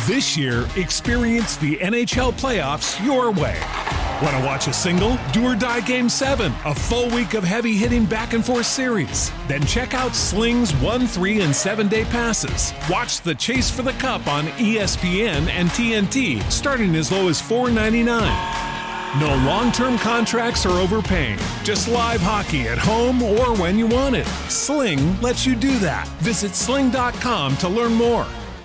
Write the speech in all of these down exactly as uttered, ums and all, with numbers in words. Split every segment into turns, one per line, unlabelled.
This year, experience the N H L playoffs your way. Want to watch a single? Do or Die Game seven, a full week of heavy-hitting back-and-forth series. Then check out Sling's one, three, and seven-day passes. Watch the Chase for the Cup on E S P N and T N T, starting as low as four ninety-nine. No long-term contracts or overpaying. Just live hockey at home or when you want it. Sling lets you do that. Visit sling dot com to learn more.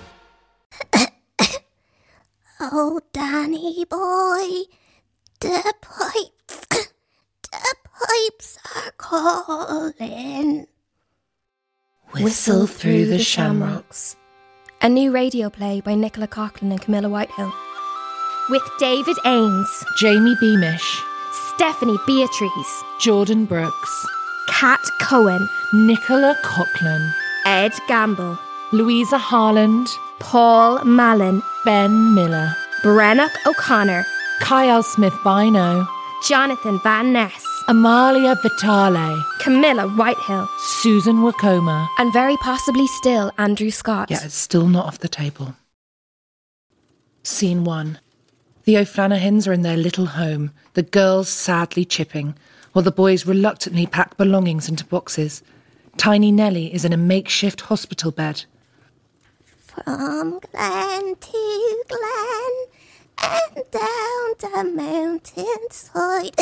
Oh, Danny boy, the pipes, the pipes are calling.
Whistle Through the Shamrocks.
A new radio play by Nicola Coughlan and Camilla Whitehill.
With David Ames,
Jamie Beamish,
Stephanie Beatrice,
Jordan Brooks,
Kat Cohen,
Nicola Coughlan,
Ed Gamble,
Louisa Harland,
Paul Mallon,
Ben Miller,
Brennock O'Connor,
Kyle Smith-Bino,
Jonathan Van Ness,
Amalia Vitale,
Camilla Whitehill,
Susan Wacoma,
And very possibly still Andrew Scott.
Yeah, it's still not off the table. Scene one. The O'Flanahans are in their little home, the girls sadly chipping, while the boys reluctantly pack belongings into boxes. Tiny Nellie is in a makeshift hospital bed.
From glen to glen and down the mountainside.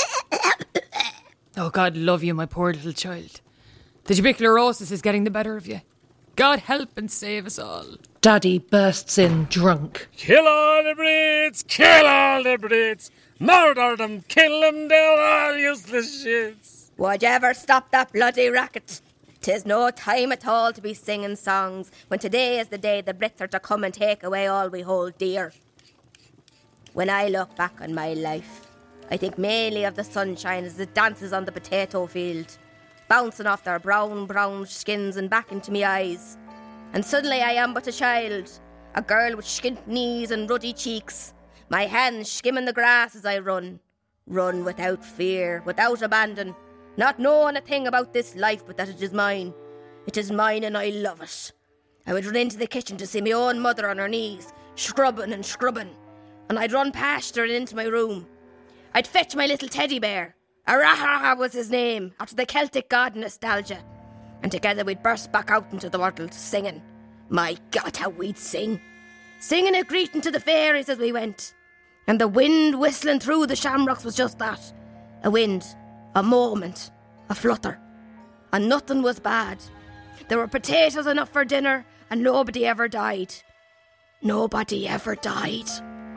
Oh, God love you, my poor little child. The tuberculosis is getting the better of you. God help and save us all.
Daddy bursts in, drunk.
Kill all the Brits! Kill all the Brits! Murder them! Kill them! They're all useless shits!
Would you ever stop that bloody racket? 'Tis no time at all to be singing songs, when today is the day the Brits are to come and take away all we hold dear. When I look back on my life, I think mainly of the sunshine as it dances on the potato field, bouncing off their brown, brown skins and back into me eyes. And suddenly I am but a child, a girl with skint knees and ruddy cheeks, my hands skimming the grass as I run. Run without fear, without abandon, not knowing a thing about this life but that it is mine. It is mine and I love it. I would run into the kitchen to see my own mother on her knees, scrubbing and scrubbing, and I'd run past her and into my room. I'd fetch my little teddy bear. Araha was his name, after the Celtic god nostalgia. And together we'd burst back out into the world singing. My God, how we'd sing. Singing a greeting to the fairies as we went. And the wind whistling through the shamrocks was just that. A wind, a moment, a flutter. And nothing was bad. There were potatoes enough for dinner, and nobody ever died. Nobody ever died.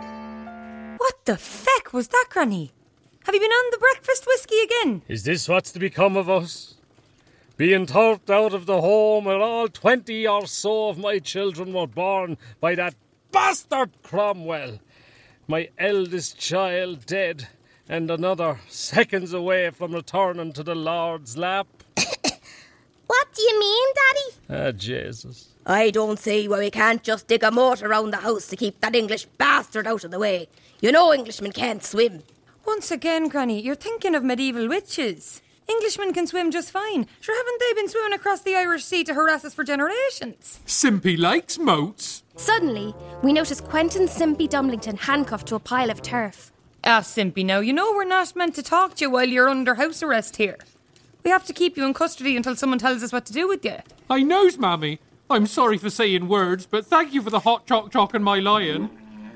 What the feck was that, Granny? Have you been on the breakfast whiskey again?
Is this what's to become of us? Being turfed out of the home where all twenty or so of my children were born by that bastard Cromwell. My eldest child dead, and another seconds away from returning to the Lord's lap.
What do you mean, Daddy?
Ah, Jesus.
I don't see why we can't just dig a moat around the house to keep that English bastard out of the way. You know Englishmen can't swim.
Once again, Granny, you're thinking of medieval witches. Englishmen can swim just fine. Sure, haven't they been swimming across the Irish Sea to harass us for generations?
Simpy likes moats.
Suddenly, we notice Quentin Simpy Dumlington handcuffed to a pile of turf.
Ah, Simpy, now, you know we're not meant to talk to you while you're under house arrest here. We have to keep you in custody until someone tells us what to do with you.
I knows, Mammy. I'm sorry for saying words, but thank you for the hot choc choc and my lion.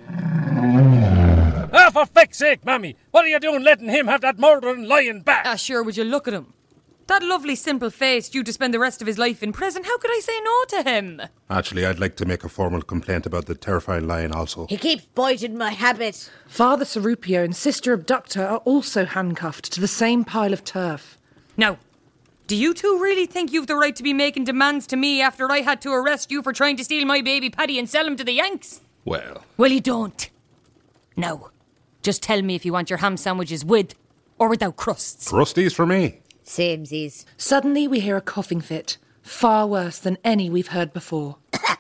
Ah, for feck's sake, Mammy! What are you doing letting him have that murdering lion back?
Ah, sure, would you look at him? That lovely, simple face due to spend the rest of his life in prison. How could I say no to him?
Actually, I'd like to make a formal complaint about the terrifying lion also.
He keeps biting my habit.
Father Sarupio and Sister Abductor are also handcuffed to the same pile of turf.
Now, do you two really think you've the right to be making demands to me after I had to arrest you for trying to steal my baby Paddy and sell him to the Yanks?
Well...
Well, you don't. Now, just tell me if you want your ham sandwiches with or without crusts.
Crusties for me.
Samesies.
Suddenly we hear a coughing fit, far worse than any we've heard before.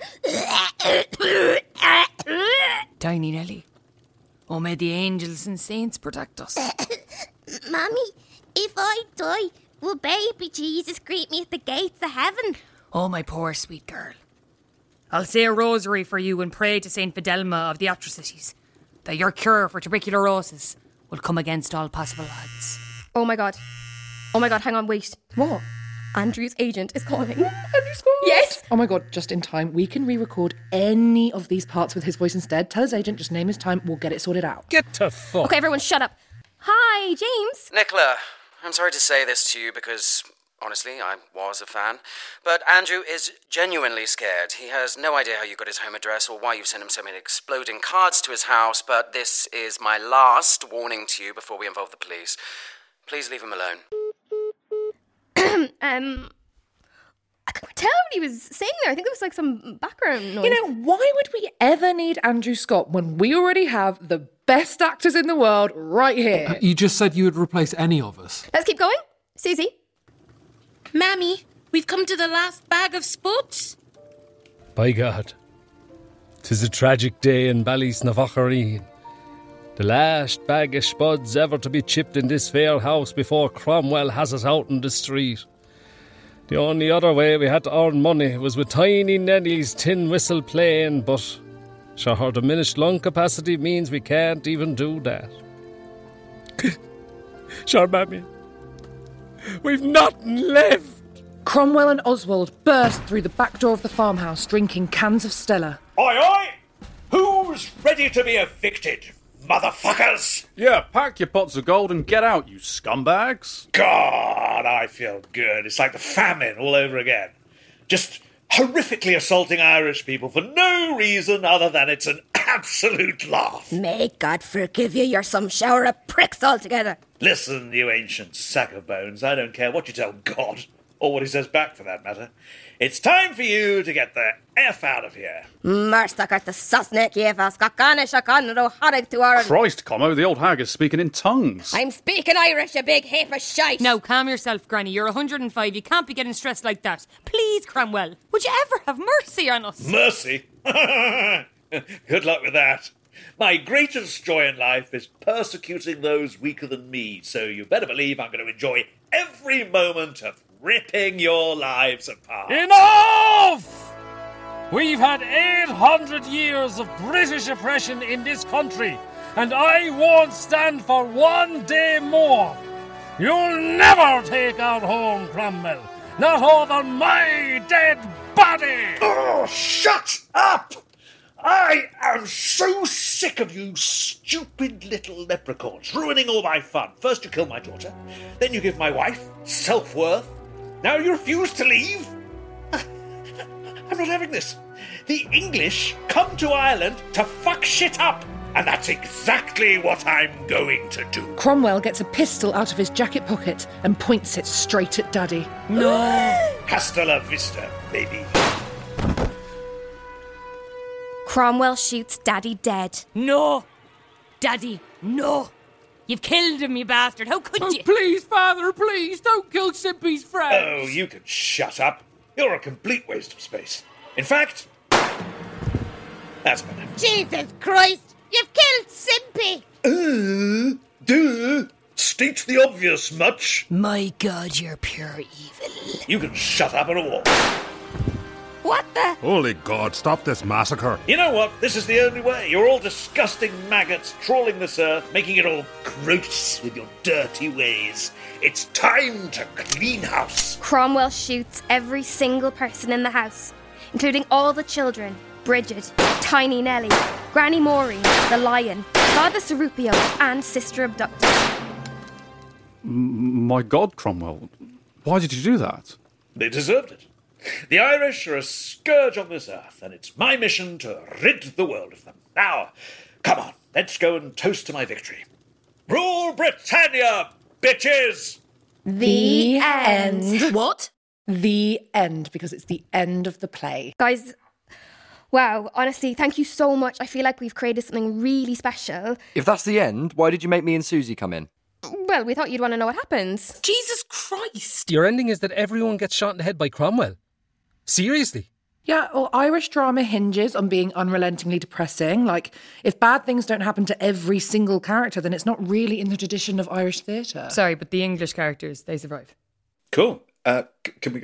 Tiny Nelly. Oh, may the angels and saints protect us.
Mummy, if I die, will baby Jesus greet me at the gates of heaven?
Oh, my poor sweet girl.
I'll say a rosary for you and pray to Saint Fidelma of the Atrocities that your cure for tuberculosis will come against all possible odds.
Oh my god. Oh my god, hang on, wait.
What?
Andrew's agent is calling.
Andrew Scott?
Yes!
Oh my god, just in time. We can re-record any of these parts with his voice instead. Tell his agent, just name his time, we'll get it sorted out.
Get to fuck.
Okay, everyone shut up. Hi, James.
Nicola, I'm sorry to say this to you because, honestly, I was a fan, but Andrew is genuinely scared. He has no idea how you got his home address or why you sent him so many exploding cards to his house, but this is my last warning to you before we involve the police. Please leave him alone.
um, I couldn't tell what he was saying there. I think it was like some background noise.
You know, why would we ever need Andrew Scott when we already have the best actors in the world right here?
Uh, you just said you would replace any of us.
Let's keep going. Susie.
Mammy, we've come to the last bag of spuds.
By God, 'tis a tragic day in Ballysnavochareen. The last bag of spuds ever to be chipped in this fair house before Cromwell has us out in the street. The only other way we had to earn money was with Tiny Nelly's tin whistle playing, but sure, her diminished lung capacity means we can't even do that. Sure, Mammy, we've nothing left.
Cromwell and Oswald burst through the back door of the farmhouse, drinking cans of Stella.
Oi, oi! Who's ready to be evicted, motherfuckers?
Yeah, pack your pots of gold and get out, you scumbags.
God, I feel good. It's like the famine all over again. Just horrifically assaulting Irish people for no reason other than it's an absolute laugh.
May God forgive you, you're some shower of pricks altogether.
Listen, you ancient sack of bones, I don't care what you tell God, or what he says back for that matter. It's time for you to get the F out of here.
Marstakart the Sosnek Yeva Skakane Shakan Ro Harig to our.
Christ, Como, the old hag is speaking in tongues.
I'm speaking Irish, you big heap of shite.
Now, calm yourself, Granny. You're one hundred and five. You can't be getting stressed like that. Please, Cromwell, would you ever have mercy on us?
Mercy? Good luck with that. My greatest joy in life is persecuting those weaker than me, so you better believe I'm going to enjoy every moment of ripping your lives apart.
Enough! We've had eight hundred years of British oppression in this country, and I won't stand for one day more. You'll never take our home, Cromwell. Not over my dead body!
Oh, shut up! I am so sick of you stupid little leprechauns ruining all my fun. First you kill my daughter, then you give my wife self-worth. Now you refuse to leave? I'm not having this. The English come to Ireland to fuck shit up, and that's exactly what I'm going to do.
Cromwell gets a pistol out of his jacket pocket and points it straight at Daddy.
No! Hasta la vista, baby.
Cromwell shoots Daddy dead.
No! Daddy, no! You've killed him, you bastard. How could
oh,
you?
Please, Father, please, don't kill Simpy's friends.
Oh, you can shut up. You're a complete waste of space. In fact, that's better.
Jesus Christ! You've killed Simpy!
Uh, duh. State the obvious much.
My God, you're pure evil.
You can shut up and a walk.
What the?
Holy God, stop this massacre.
You know what? This is the only way. You're all disgusting maggots trawling this earth, making it all gross with your dirty ways. It's time to clean house.
Cromwell shoots every single person in the house, including all the children. Bridget, Tiny Nelly, Granny Maureen, the Lion, Father Cerupio, and Sister Abducted.
M- my God, Cromwell. Why did you do that?
They deserved it. The Irish are a scourge on this earth, and it's my mission to rid the world of them. Now, come on, let's go and toast to my victory. Rule Britannia, bitches!
The end.
What?
The end, because it's the end of the play.
Guys, wow, honestly, thank you so much. I feel like we've created something really special.
If that's the end, why did you make me and Susie come in?
Well, we thought you'd want to know what happens.
Jesus Christ!
Your ending is that everyone gets shot in the head by Cromwell. Seriously?
Yeah, well, Irish drama hinges on being unrelentingly depressing. Like, if bad things don't happen to every single character, then it's not really in the tradition of Irish theatre.
Sorry, but the English characters, they survive.
Cool. Uh, c- can we go?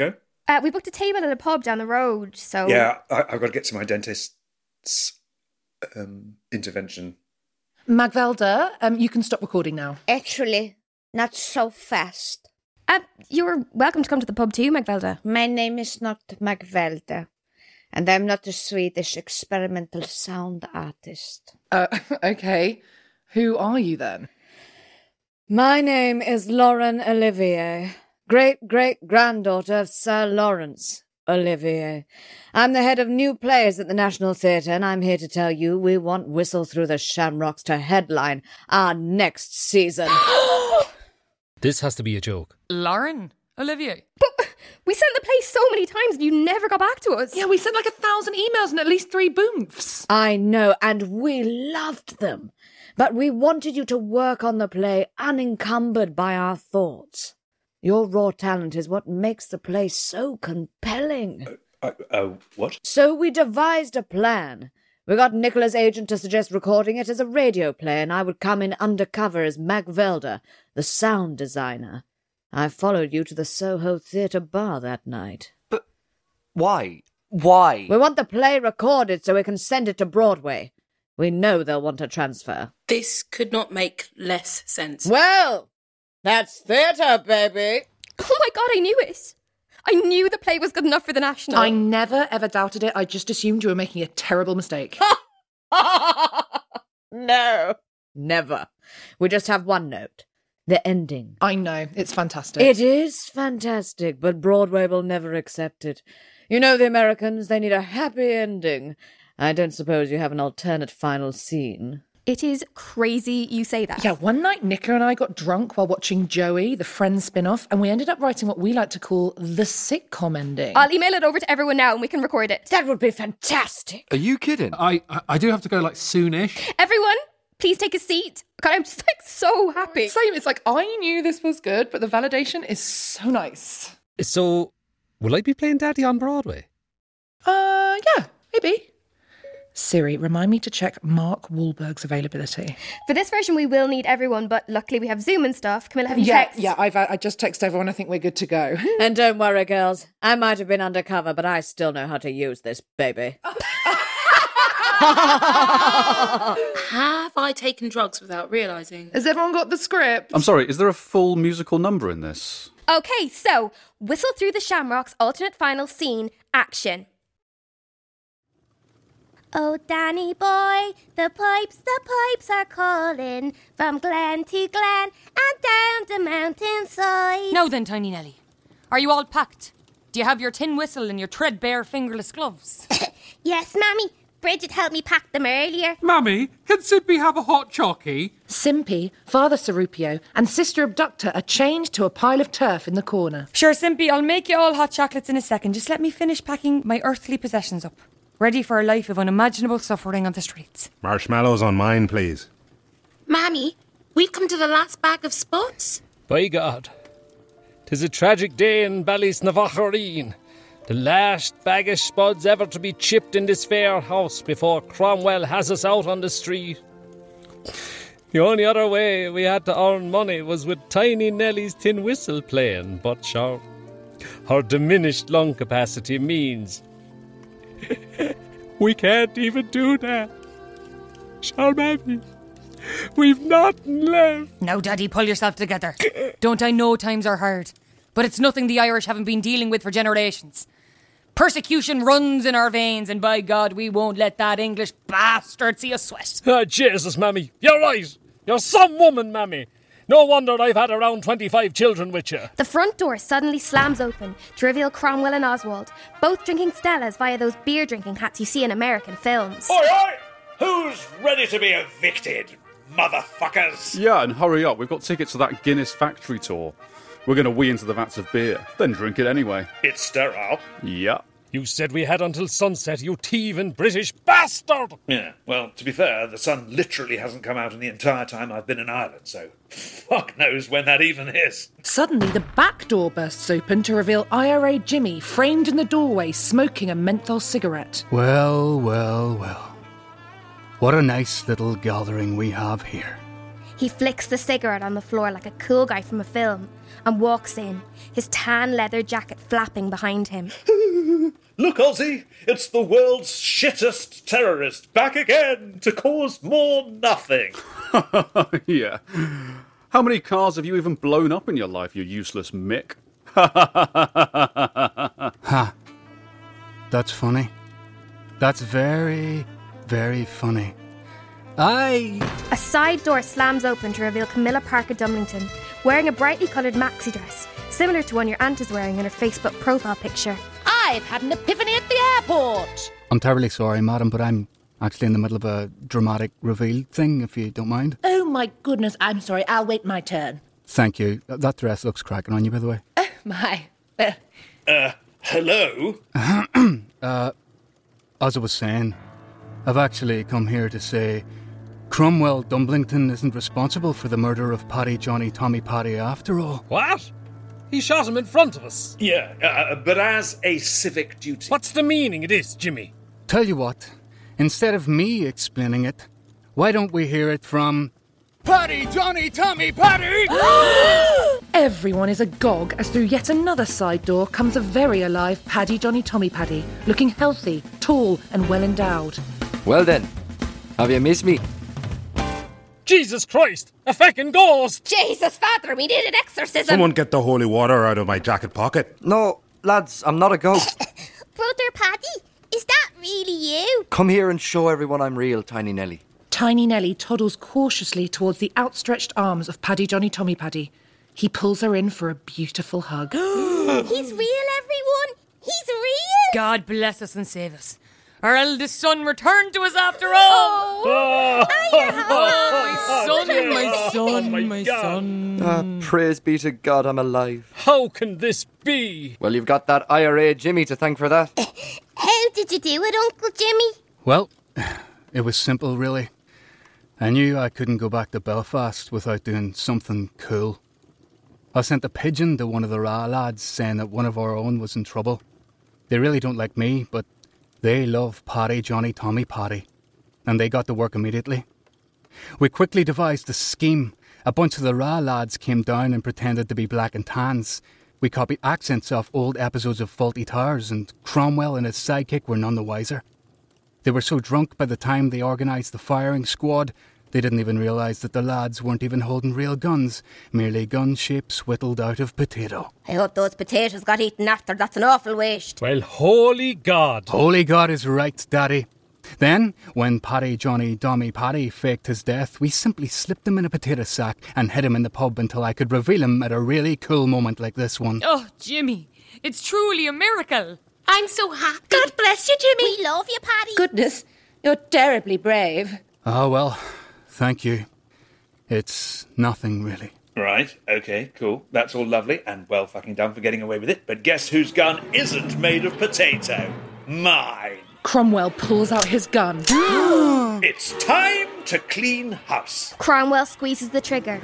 Uh, we booked a table at a pub down the road, so...
Yeah, I, I've got to get to my dentist's um, intervention.
Magvelda, um, you can stop recording now.
Actually, not so fast.
Uh, you're welcome to come to the pub too, Magvelda.
My name is not Magvelda, and I'm not a Swedish experimental sound artist.
Uh, okay. Who are you then?
My name is Lauren Olivier, great-great-granddaughter of Sir Lawrence Olivier. I'm the head of new plays at the National Theatre, and I'm here to tell you we want Whistle Through the Shamrocks to headline our next season.
This has to be a joke.
Lauren Olivier?
But we sent the play so many times and you never got back to us.
Yeah, we sent like a thousand emails and at least three boomfs.
I know, and we loved them. But we wanted you to work on the play unencumbered by our thoughts. Your raw talent is what makes the play so compelling.
Uh, uh, uh, what?
So we devised a plan. We got Nicola's agent to suggest recording it as a radio play, and I would come in undercover as Magvelda, the sound designer. I followed you to the Soho Theatre bar that night.
But why? Why?
We want the play recorded so we can send it to Broadway. We know they'll want a transfer.
This could not make less sense.
Well, that's theatre, baby.
Oh my God, I knew it. I knew the play was good enough for the National.
I never ever doubted it. I just assumed you were making a terrible mistake.
No, never. We just have one note. The ending.
I know, it's fantastic.
It is fantastic, but Broadway will never accept it. You know the Americans, they need a happy ending. I don't suppose you have an alternate final scene.
It is crazy you say that.
Yeah, one night Nicola and I got drunk while watching Joey, the Friends spin-off, and we ended up writing what we like to call the sitcom ending.
I'll email it over to everyone now and we can record it.
That would be fantastic.
Are you kidding?
I, I, I do have to go, like, soonish.
Everyone, please take a seat. God, I'm just, like, so happy.
Same, it's like, I knew this was good, but the validation is so nice.
So, will I be playing Daddy on Broadway?
Uh, yeah, maybe. Siri, remind me to check Mark Wahlberg's availability.
For this version, we will need everyone, but luckily we have Zoom and stuff. Camilla, have you
yeah,
texted?
Yeah, I've I just texted everyone. I think we're good to go.
And don't worry, girls. I might have been undercover, but I still know how to use this baby.
Have I taken drugs without realising?
Has everyone got the script?
I'm sorry, is there a full musical number in this?
Okay, so Whistle Through the Shamrocks, alternate final scene, action. Oh, Danny boy, the pipes, the pipes are calling from glen to glen and down the mountainside.
Now then, Tiny Nelly, are you all packed? Do you have your tin whistle and your threadbare fingerless gloves?
Yes, Mammy. Bridget helped me pack them earlier.
Mammy, can Simpy have a hot chockey?
Simpy, Father Serupio, and Sister Abductor are chained to a pile of turf in the corner.
Sure, Simpy, I'll make you all hot chocolates in a second. Just let me finish packing my earthly possessions up. Ready for a life of unimaginable suffering on the streets.
Marshmallows on mine, please.
Mammy, we've come to the last bag of spuds.
By God, 'tis a tragic day in Ballysnavaghareen. The last bag of spuds ever to be chipped in this fair house before Cromwell has us out on the street. The only other way we had to earn money was with Tiny Nelly's tin whistle playing, but sure, her diminished lung capacity means we can't even do that. Sure, Mammy, we've nothing left.
Now, Daddy, pull yourself together. Don't I know times are hard? But it's nothing the Irish haven't been dealing with for generations. Persecution runs in our veins, and by God, we won't let that English bastard see us sweat.
Ah, Jesus, Mammy, you're right. You're some woman, Mammy. No wonder I've had around twenty-five children with you.
The front door suddenly slams open to reveal Cromwell and Oswald, both drinking Stellas via those beer-drinking hats you see in American films.
Oi, oi! Who's ready to be evicted, motherfuckers?
Yeah, and hurry up. We've got tickets to that Guinness factory tour. We're going to wee into the vats of beer, then drink it anyway.
It's sterile.
Yeah.
You said we had until sunset, you thieving British bastard!
Yeah, well, to be fair, the sun literally hasn't come out in the entire time I've been in Ireland, so fuck knows when that even is.
Suddenly, the back door bursts open to reveal I R A Jimmy framed in the doorway smoking a menthol cigarette.
Well, well, well. What a nice little gathering we have here.
He flicks the cigarette on the floor like a cool guy from a film and walks in, his tan leather jacket flapping behind him.
Look, Ozzy, it's the world's shittest terrorist back again to cause more nothing.
Yeah. How many cars have you even blown up in your life, you useless Mick?
Ha. That's funny. That's very, very funny. I...
A side door slams open to reveal Camilla Parker Dumlington, wearing a brightly coloured maxi dress, similar to one your aunt is wearing in her Facebook profile picture.
I've had an epiphany at the airport.
I'm terribly sorry, madam, but I'm actually in the middle of a dramatic reveal thing, if you don't mind.
Oh, my goodness, I'm sorry. I'll wait my turn.
Thank you. That dress looks cracking on you, by the way.
Oh, my. Uh,
uh hello?
uh, as I was saying, I've actually come here to say Cromwell Dumblington isn't responsible for the murder of Paddy Johnny Tommy Paddy after all.
What? He shot him in front of us.
Yeah, uh, but as a civic duty.
What's the meaning of this, Jimmy?
Tell you what, instead of me explaining it, why don't we hear it from Paddy Johnny Tommy Paddy?
Everyone is agog as through yet another side door comes a very alive Paddy Johnny Tommy Paddy, looking healthy, tall and well endowed.
Well then, have you missed me?
Jesus Christ, a feckin' ghost!
Jesus, Father, we need an exorcism!
Someone get the holy water out of my jacket pocket.
No, lads, I'm not a ghost.
Brother Paddy, is that really you?
Come here and show everyone I'm real, Tiny Nelly.
Tiny Nelly toddles cautiously towards the outstretched arms of Paddy Johnny Tommy Paddy. He pulls her in for a beautiful hug.
He's real, everyone! He's real!
God bless us and save us. Our eldest son returned to us after all.
Oh,
oh, oh my son, my son, my, my son.
Ah, praise be to God I'm alive.
How can this be?
Well, you've got that I R A Jimmy to thank for that.
How did you do it, Uncle Jimmy?
Well, it was simple, really. I knew I couldn't go back to Belfast without doing something cool. I sent a pigeon to one of the Ra lads saying that one of our own was in trouble. They really don't like me, but they love Paddy Johnny Tommy Paddy, and they got to work immediately. We quickly devised a scheme. A bunch of the Ra lads came down and pretended to be black and tans. We copied accents off old episodes of Fawlty Towers, and Cromwell and his sidekick were none the wiser. They were so drunk by the time they organised the firing squad, they didn't even realise that the lads weren't even holding real guns, merely gun shapes whittled out of potato.
I hope those potatoes got eaten after. That's an awful waste.
Well, holy God.
Holy God is right, Daddy. Then, when Paddy Johnny Tommy Paddy faked his death, we simply slipped him in a potato sack and hid him in the pub until I could reveal him at a really cool moment like this one.
Oh, Jimmy, it's truly a miracle.
I'm so happy.
God bless you, Jimmy. We love you, Paddy.
Goodness, you're terribly brave.
Oh, well, thank you. It's nothing, really.
Right, okay, cool. That's all lovely and well fucking done for getting away with it. But guess whose gun isn't made of potato? Mine.
Cromwell pulls out his gun.
It's time to clean house.
Cromwell squeezes the trigger.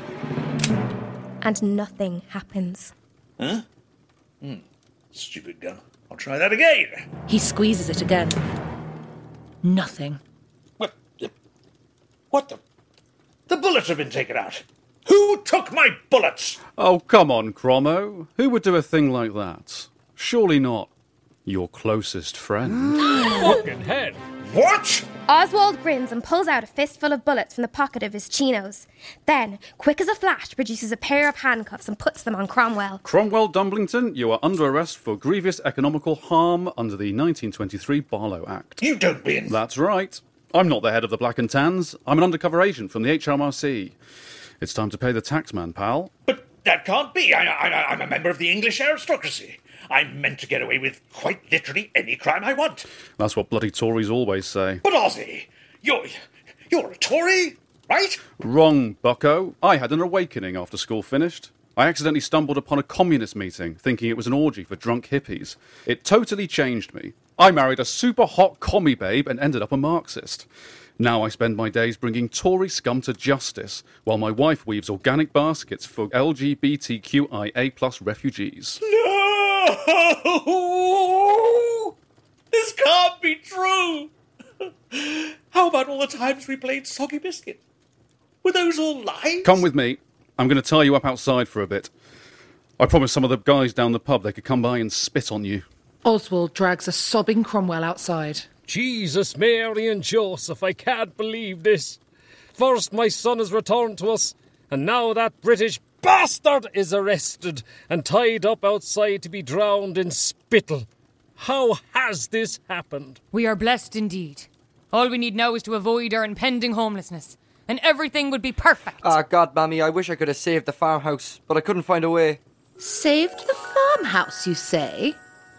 And nothing happens.
Huh? Hmm. Stupid gun. I'll try that again.
He squeezes it again. Nothing.
What the... What the... The bullets have been taken out. Who took my bullets?
Oh, come on, Cromo. Who would do a thing like that? Surely not your closest friend.
Fucking head.
What?
Oswald grins and pulls out a fistful of bullets from the pocket of his chinos. Then, quick as a flash, produces a pair of handcuffs and puts them on Cromwell.
Cromwell Dumblington, you are under arrest for grievous economical harm under the nineteen twenty-three Barlow Act.
You don't mean...
That's right. I'm not the head of the Black and Tans. I'm an undercover agent from the H M R C. It's time to pay the taxman, pal.
But that can't be. I, I, I'm a member of the English aristocracy. I'm meant to get away with quite literally any crime I want.
That's what bloody Tories always say.
But Ozzy, you're, you're a Tory, right?
Wrong, bucko. I had an awakening after school finished. I accidentally stumbled upon a communist meeting, thinking it was an orgy for drunk hippies. It totally changed me. I married a super hot commie babe and ended up a Marxist. Now I spend my days bringing Tory scum to justice, while my wife weaves organic baskets for L G B T Q I A plus refugees.
No! This can't be true! How about all the times we played Soggy Biscuit? Were those all lies?
Come with me. I'm going to tie you up outside for a bit. I promised some of the guys down the pub they could come by and spit on you.
Oswald drags a sobbing Cromwell outside.
Jesus, Mary and Joseph, I can't believe this. First my son is returned to us, and now that British bastard is arrested and tied up outside to be drowned in spittle. How has this happened?
We are blessed indeed. All we need now is to avoid our impending homelessness, and everything would be perfect.
Ah, God, Mammy, I wish I could have saved the farmhouse, but I couldn't find a way.
Saved the farmhouse, you say?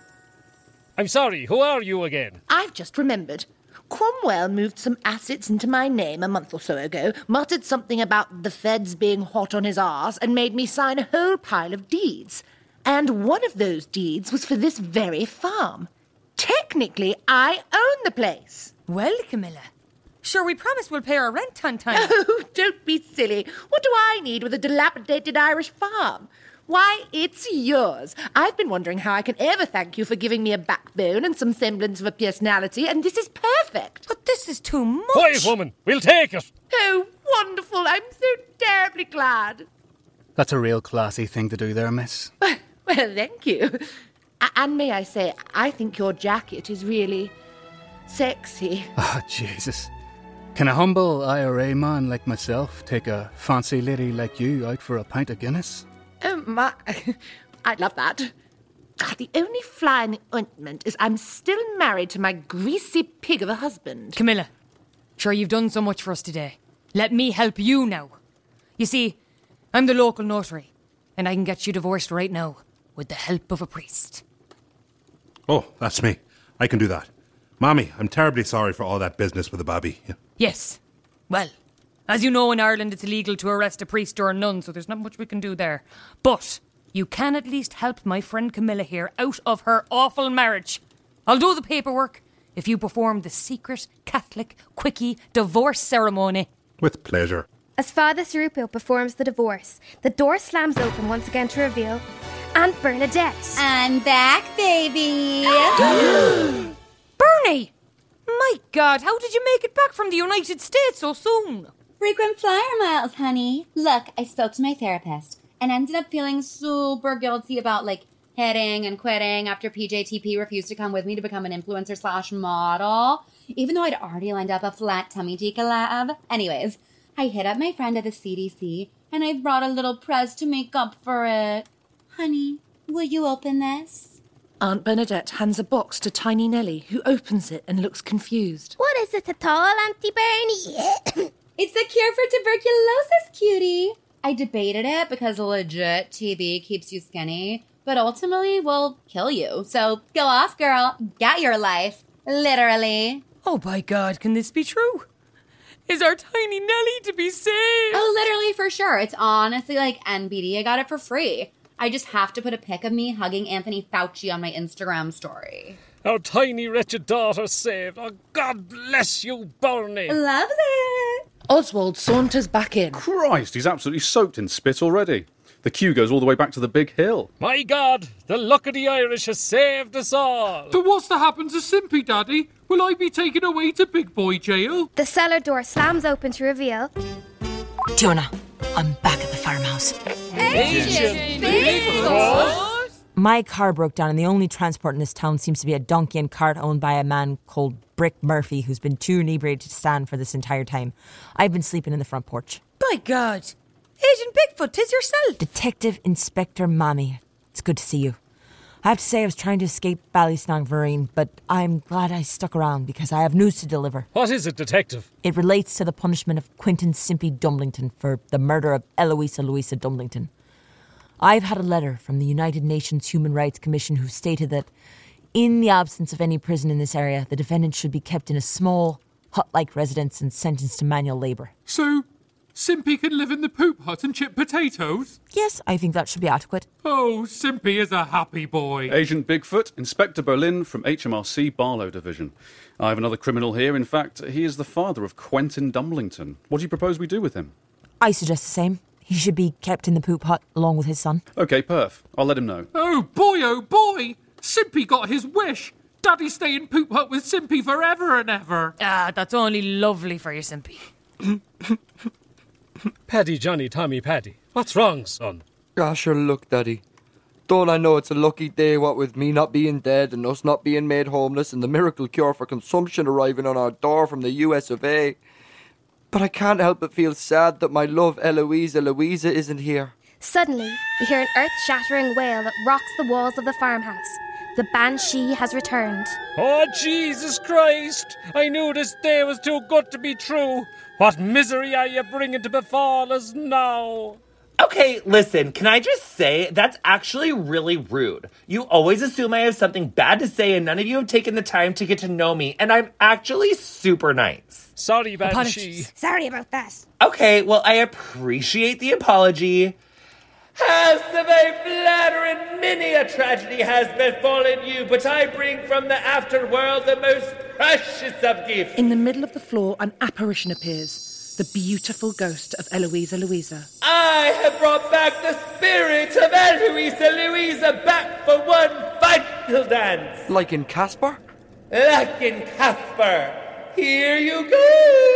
I'm sorry, who are you again?
I've just remembered. Cromwell moved some assets into my name a month or so ago, muttered something about the feds being hot on his arse, and made me sign a whole pile of deeds. And one of those deeds was for this very farm. Technically, I own the place.
Well, Camilla, sure, we promise we'll pay our rent on time.
Oh, don't be silly. What do I need with a dilapidated Irish farm? Why, it's yours. I've been wondering how I can ever thank you for giving me a backbone and some semblance of a personality, and this is perfect.
But this is too much.
Quiet, woman. We'll take it.
Oh, wonderful. I'm so terribly glad.
That's a real classy thing to do there, miss.
Well, thank you. A- and may I say, I think your jacket is really sexy.
Oh, Jesus. Can a humble I R A man like myself take a fancy lady like you out for a pint of Guinness?
Oh, my... I'd love that. Ah, the only fly in the ointment is I'm still married to my greasy pig of a husband.
Camilla, sure, you've done so much for us today. Let me help you now. You see, I'm the local notary, and I can get you divorced right now with the help of a priest.
Oh, that's me. I can do that. Mommy, I'm terribly sorry for all that business with the babby. Yeah.
Yes. Well, as you know, in Ireland it's illegal to arrest a priest or a nun, so there's not much we can do there. But you can at least help my friend Camilla here out of her awful marriage. I'll do the paperwork if you perform the secret Catholic quickie divorce ceremony.
With pleasure.
As Father Serupio performs the divorce, the door slams open once again to reveal Aunt Bernadette.
I'm back, baby.
Bernie! My God, how did you make it back from the United States so soon?
Frequent flyer miles, honey. Look, I spoke to my therapist and ended up feeling super guilty about, like, hitting and quitting after P J T P refused to come with me to become an influencer slash model, even though I'd already lined up a flat tummy tea collab. Anyways, I hit up my friend at the C D C and I brought a little press to make up for it. Honey, will you open this?
Aunt Bernadette hands a box to Tiny Nellie, who opens it and looks confused.
What is it at all, Auntie Bernie?
It's the cure for tuberculosis, cutie. I debated it because legit T B keeps you skinny, but ultimately will kill you. So go off, girl. Get your life. Literally.
Oh, by God, can this be true? Is our tiny Nellie to be saved?
Oh, literally, for sure. It's honestly like N B D. I got it for free. I just have to put a pic of me hugging Anthony Fauci on my Instagram story.
Our tiny wretched daughter saved. Oh, God bless you, Bernie.
Loves it.
Oswald saunters back in.
Christ, he's absolutely soaked in spit already. The queue goes all the way back to the big hill.
My God, the luck of the Irish has saved us all.
But what's to happen to Simpy, Daddy? Will I be taken away to big boy jail?
The cellar door slams open to reveal...
Jonah, I'm back at the farmhouse.
Agent Bigfoot!
My car broke down and the only transport in this town seems to be a donkey and cart owned by a man called Brick Murphy, who's been too inebriated to stand for this entire time. I've been sleeping in the front porch.
By God! Agent Bigfoot, 'tis yourself!
Detective Inspector Mammy. It's good to see you. I have to say I was trying to escape Ballysnagvarine, but I'm glad I stuck around because I have news to deliver.
What is it, Detective?
It relates to the punishment of Quentin Simpy Dumblington for the murder of Eloisa Louisa Dumblington. I've had a letter from the United Nations Human Rights Commission who stated that in the absence of any prison in this area, the defendant should be kept in a small, hut-like residence and sentenced to manual labour.
So, Simpy can live in the poop hut and chip potatoes?
Yes, I think that should be adequate.
Oh, Simpy is a happy boy.
Agent Bigfoot, Inspector Berlin from H M R C Barlow Division. I have another criminal here. In fact, he is the father of Quentin Dumblington. What do you propose we do with him?
I suggest the same. He should be kept in the poop hut along with his son.
OK, perf. I'll let him know.
Oh, boy, oh, boy! Simpy got his wish. Daddy stay in poop hut with Simpy forever and ever.
Ah, that's only lovely for you, Simpy.
Paddy, Johnny, Tommy, Paddy. What's wrong, son?
Ah, sure, look, Daddy. Don't I know it's a lucky day, what with me not being dead and us not being made homeless and the miracle cure for consumption arriving on our door from the U S of A. But I can't help but feel sad that my love Eloisa Louisa isn't here.
Suddenly, we hear an earth-shattering wail that rocks the walls of the farmhouse. The Banshee has returned.
Oh, Jesus Christ! I knew this day was too good to be true. What misery are you bringing to befall us now?
Okay, listen, can I just say, that's actually really rude. You always assume I have something bad to say and none of you have taken the time to get to know me, and I'm actually super nice.
Sorry, Banshee.
Sorry about that.
Okay, well, I appreciate the apology.
House of a flattering many a tragedy has befallen you, but I bring from the afterworld the most precious of gifts.
In the middle of the floor, an apparition appears. The beautiful ghost of Eloisa Louisa.
I have brought back the spirit of Eloisa Louisa back for one final dance.
Like in Casper?
Like in Casper. Here you go.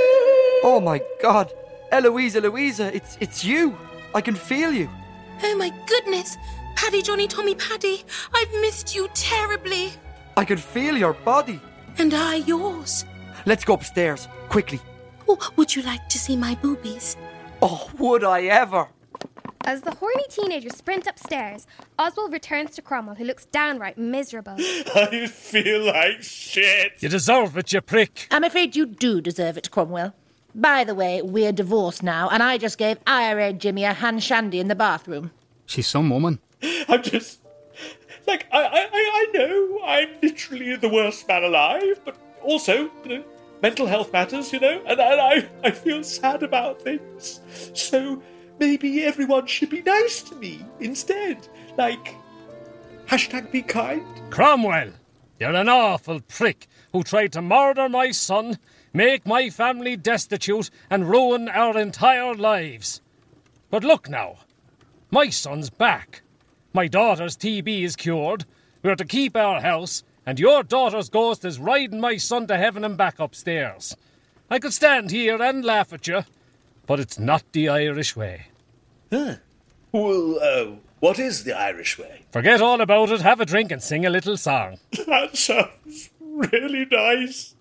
Oh my God. Eloisa Louisa, it's, it's you. I can feel you.
Oh my goodness! Paddy, Johnny, Tommy, Paddy, I've missed you terribly.
I can feel your body.
And I yours.
Let's go upstairs, quickly.
Oh, would you like to see my boobies?
Oh, would I ever?
As the horny teenagers sprint upstairs, Oswald returns to Cromwell, who looks downright miserable.
I feel like shit.
You deserve it, you prick.
I'm afraid you do deserve it, Cromwell. By the way, we're divorced now, and I just gave Ira Jimmy a hand shandy in the bathroom.
She's some woman.
I'm just... Like, I, I, I know I'm literally the worst man alive, but also, you know, mental health matters, you know, and, and I, I feel sad about things. So maybe everyone should be nice to me instead. Like, hashtag be kind.
Cromwell, you're an awful prick who tried to murder my son, make my family destitute, and ruin our entire lives. But look now, my son's back. My daughter's T B is cured, we're to keep our house, and your daughter's ghost is riding my son to heaven and back upstairs. I could stand here and laugh at you, but it's not the Irish way.
Huh. Well, uh, what is the Irish way?
Forget all about it, have a drink and sing a little song.
That sounds really nice.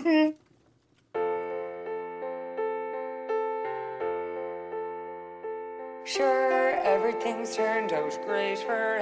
Sure, everything's turned out great for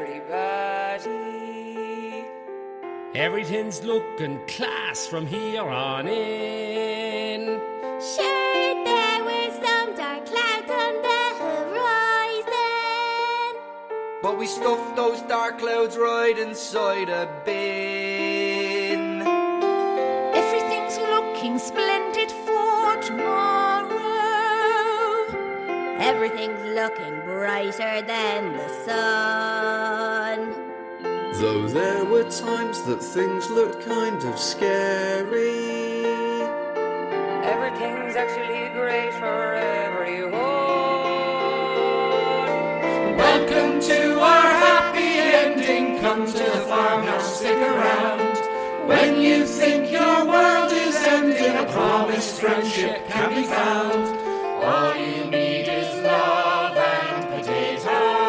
everybody.
Everything's looking class from here on in.
Sure, there were some dark clouds on the horizon,
but we stuffed those dark clouds right inside a bin.
Everything's looking splendid for tomorrow.
Everything's looking brighter than the sun.
Though there were times that things looked kind of scary,
everything's actually great for everyone.
Welcome to our happy ending. Come to the farmhouse, stick around. When you think your world is ending, a promised friendship can be found. All you need is love and potatoes,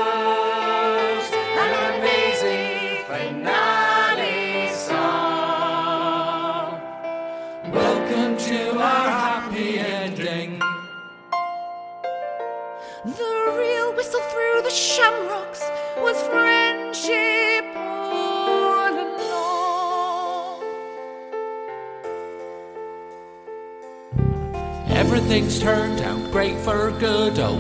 and an amazing finale song. Welcome to our happy ending.
The real whistle through the shamrocks was friendship all along.
Everything's turned out great for good old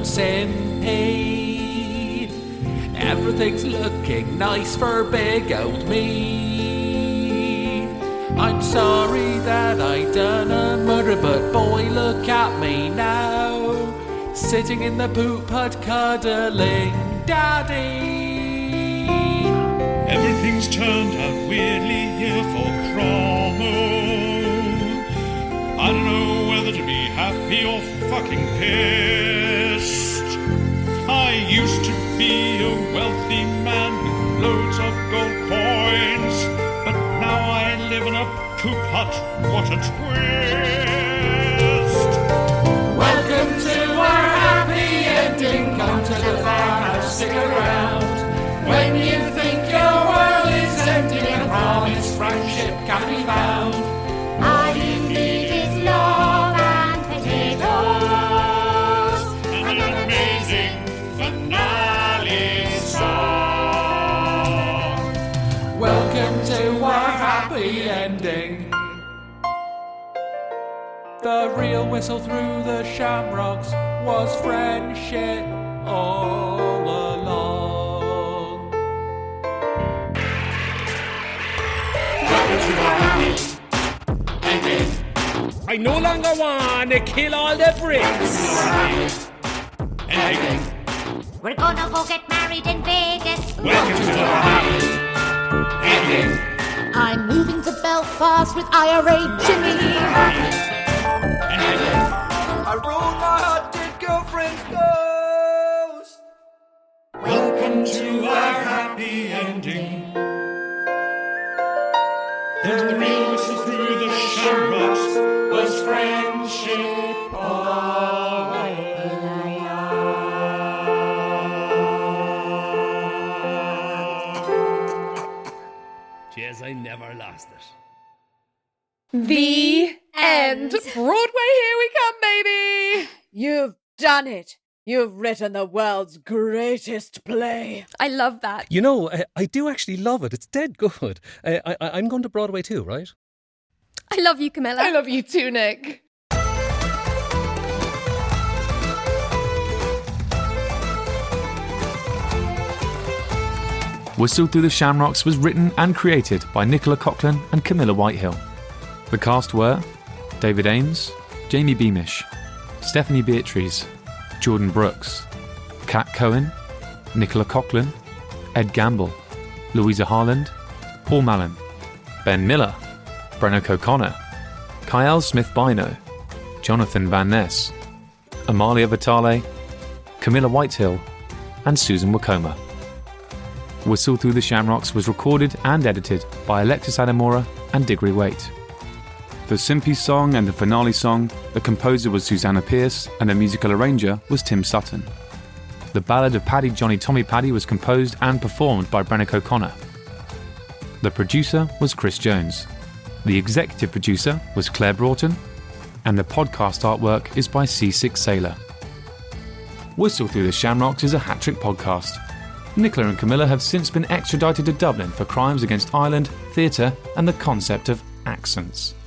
Simpy. Everything's looking nice for big old me. I'm sorry that I done a murder, but boy, look at me now, sitting in the poop hut cuddling Daddy.
Everything's turned out weirdly here for Cromwell. I don't know whether to be happy or fucking pissed. I used to be a wealthy man with loads of gold coins, but now I live in a poop hut. What a twist!
Welcome to our
The real whistle through the shamrocks was friendship all along.
Welcome to our happy ending.
I no longer want to kill all the bricks.
Ending.
We're gonna go get married in Vegas.
Welcome to our happy ending.
I'm moving to Belfast with I R A Jimmy.
I rode my hot dead girlfriend's ghost.
Welcome to our happy ending. The real whistle through the shamrocks was friendship all along.
Cheers, I never lost it.
The end. Broadway, here we come, baby. You've done it. You've written the world's greatest play.
I love that.
You know, I, I do actually love it. It's dead good. I, I, I'm going to Broadway too, right?
I love you, Camilla.
I love you too, Nick.
Whistle Through the Shamrocks was written and created by Nicola Coughlan and Camilla Whitehill. The cast were David Ames, Jamie Beamish, Stephanie Beatrice, Jordan Brooks, Kat Cohen, Nicola Coughlan, Ed Gamble, Louisa Harland, Paul Mallon, Ben Miller, Brenna O'Connor, Kyle Smith-Bino, Jonathan Van Ness, Amalia Vitale, Camilla Whitehill, and Susan Wakoma. Whistle Through the Shamrocks was recorded and edited by Alexis Adamora and Diggory Waite. For Simpy's song and the finale song, the composer was Susanna Pierce and the musical arranger was Tim Sutton. The ballad of Paddy Johnny Tommy Paddy was composed and performed by Brenna O'Connor. The producer was Chris Jones. The executive producer was Claire Broughton, and the podcast artwork is by C six Sailor. Whistle Through the Shamrocks is a hat-trick podcast. Nicola and Camilla have since been extradited to Dublin for crimes against Ireland, theatre and the concept of accents.